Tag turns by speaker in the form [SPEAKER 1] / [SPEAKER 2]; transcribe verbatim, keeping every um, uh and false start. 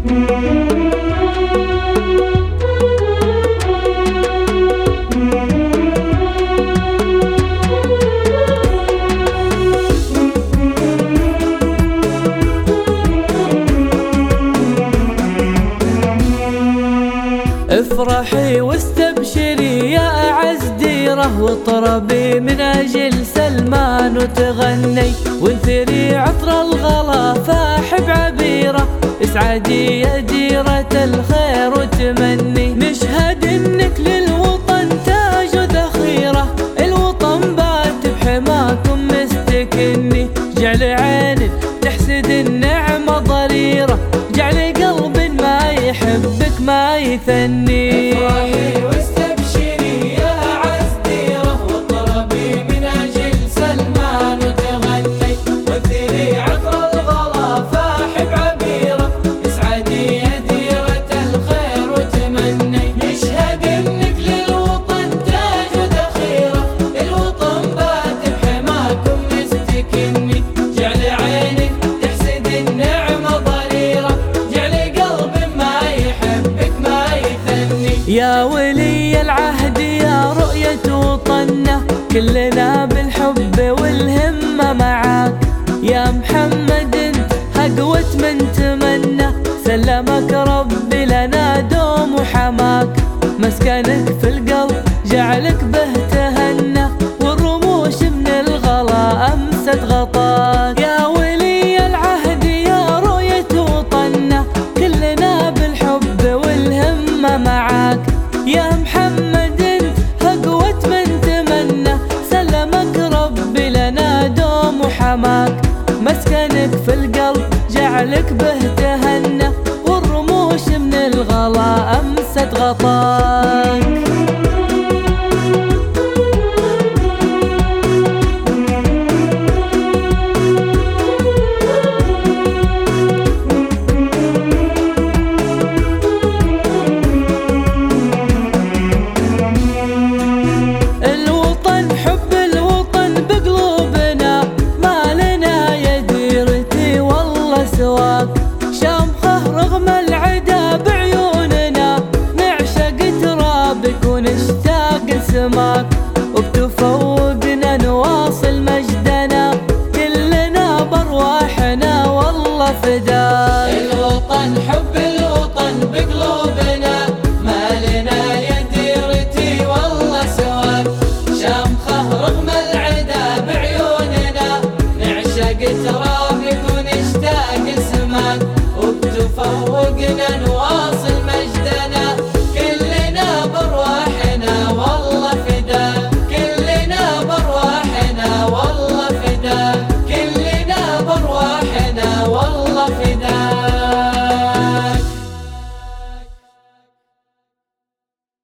[SPEAKER 1] افرحي واستبشري يا أعز ديرة، واطربي من أجل سلمان وتغني، وانثري عطر الغلا فاح بعبيرة، اسعدي يا ديرة الخير وتمني. نشهد انك للوطن تاج وذخيرة، الوطن بات بحماكم مستكني، جعل عين تحسد النعمة ضريرة، جعل قلب ما يحبك ما يثني.
[SPEAKER 2] افرحي واستبشري يا أعز ديرة، واطربي من أجل سلمان وتغني، وانثري عطر الغلا فاح بعبيرة، اسعدي يا ديرة الخير وتمني. نشهد انك للوطن تاج وذخيرة، الوطن بات بحماكم مستكني، جعل عينك تحسد النعمة ضريرة، جعل قلب ما يحبك ما يثني.
[SPEAKER 1] يا ولي العهد يا رؤية وطننا، كلنا بالحب والهمة معاك، يا محمد انت هقوة من تمنى، سلمك ربي لنا دوم وحماك، مسكنك في القلب جعلك به تهنى، والرموش من الغلا أمست غطاك. يا ولي العهد يا رؤية وطننا، كلنا بالحب والهمة معاك، يا محمد انت هقوة من تمنى، سلمك ربي لنا دوم وحماك، مسكنك في القلب جعلك به تهنى، والرموش من الغلا أمست غطاك.